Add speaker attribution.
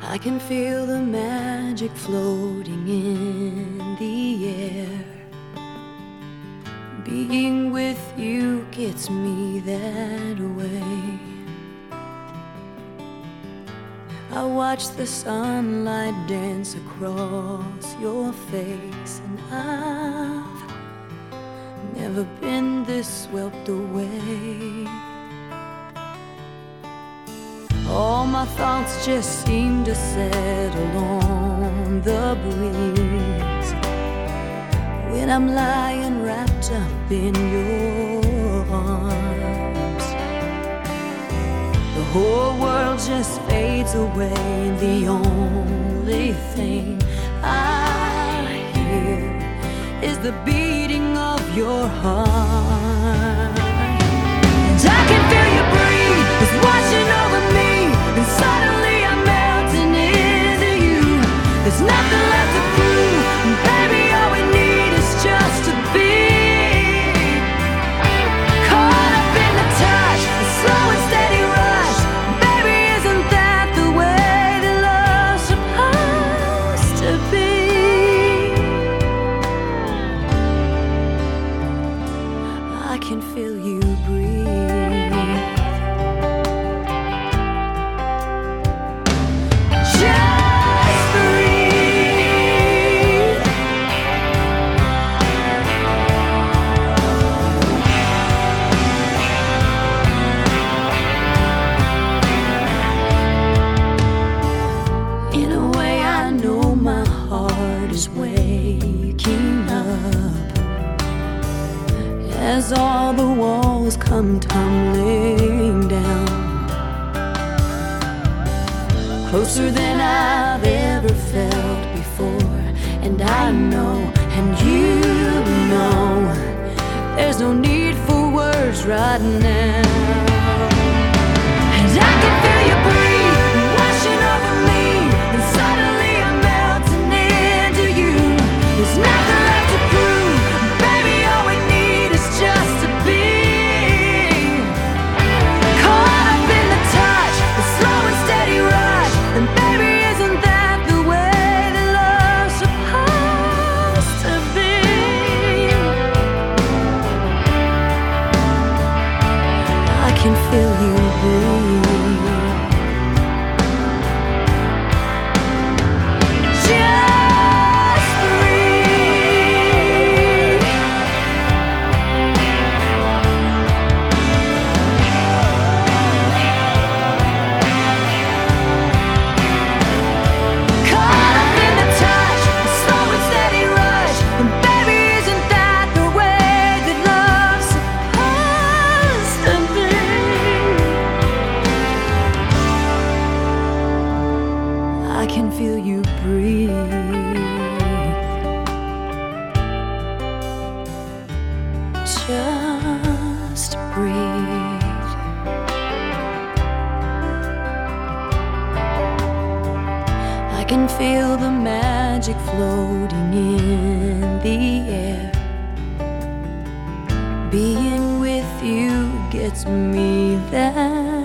Speaker 1: I can feel the magic floating in the air. Being with you gets me that way. I watch the sunlight dance across your face, and I've never been this swept away. All my thoughts just seem to settle on the breeze when I'm lying wrapped up in your arms. The whole world just fades away, and the only thing I hear is the beating of your heart. And I can feel you breathe, it's washing over me, and suddenly I'm melting into you. There's nothing left to prove, and baby, all we need is just to be caught up in the touch, the slow and steady rush. Baby, isn't that the way that love's supposed to be? I can feel you breathe. Just breathe. In a way, I know my heart is waking up as all the walls come tumbling down, closer than I've ever felt before. And I know, and you know, there's no need for words right now. And I can feel you breathe, washing over me, and suddenly I'm melting into you. There's nothing left to prove, baby, all we need is just to be caught up in the touch, the slow and steady rush. And baby, isn't that the way that love's supposed to be? I can feel you breathe. Just breathe. Caught up in the touch, the slow and steady rush. And baby, isn't that the way that love's supposed to be? I can feel you breathe. Just breathe. I can feel the magic floating in the air. Being with you gets me that